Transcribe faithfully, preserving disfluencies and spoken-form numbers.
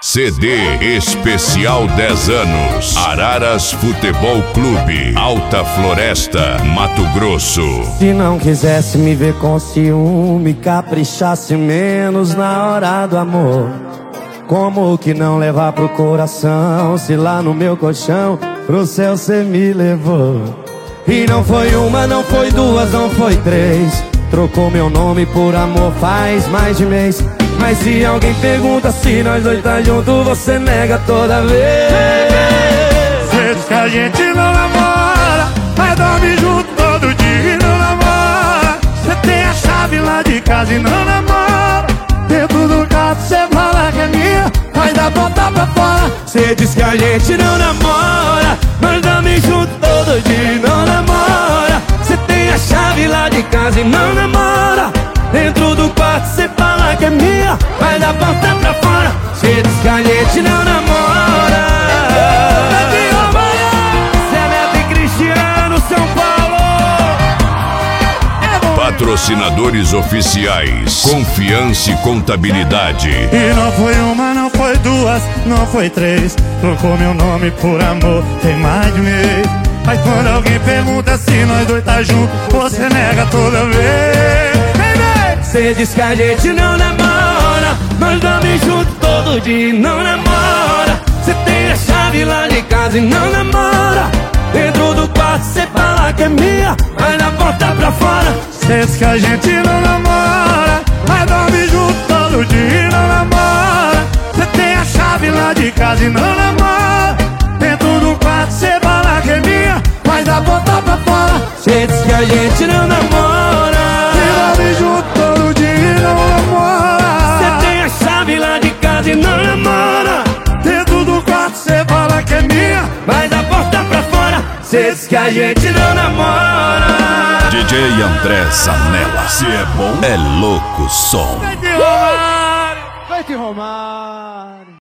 C D Especial dez anos. Araras Futebol Clube, Alta Floresta, Mato Grosso. Se não quisesse me ver com ciúme, caprichasse menos na hora do amor. Como que não levar pro coração, se lá no meu colchão pro céu cê me levou? E não foi uma, não foi duas, não foi três. Trocou meu nome por amor faz mais de mês. Mas se alguém pergunta se nós dois tá junto, você nega toda vez. Cê diz que a gente não namora, mas dorme junto todo dia e não namora. Cê tem a chave lá de casa e não namora. Dentro do carro cê fala que é minha, mas dá botar pra fora. Cê diz que a gente não namora, mas dorme junto todo dia e não namora. Cê tem a chave lá de casa e não namora. Dentro do quarto cê fala que é minha, mas dá porta pra fora. Cê diz que a gente não namora. Cê é Neto e Cristiano, São Paulo. Patrocinadores oficiais: Confiança e Contabilidade. E não foi uma, não foi duas, não foi três. Trocou meu nome por amor, tem mais de mês. Mas quando alguém pergunta se nós dois tá junto, você nega toda vez. Cê diz que a gente não namora, nós dorme junto todo dia e não namora. Cê tem a chave lá de casa e não namora. Dentro do quarto cê fala que é minha, mas na porta pra fora. Cê diz que a gente não namora, mas dorme junto todo dia e não namora. Cê tem a chave lá de casa e não namora. Dentro do quarto cê fala que é minha, mas na porta pra fora. Cê diz que a gente não namora, dorme junto todo dia e não namora. Cê tem a chave lá de casa e não namora. Dentro do quarto cê fala que é minha, mas a porta pra fora. Cê diz que a gente não namora. D J André Zanella. Se é bom, é louco som. Vai te roubar, Vai te Romário.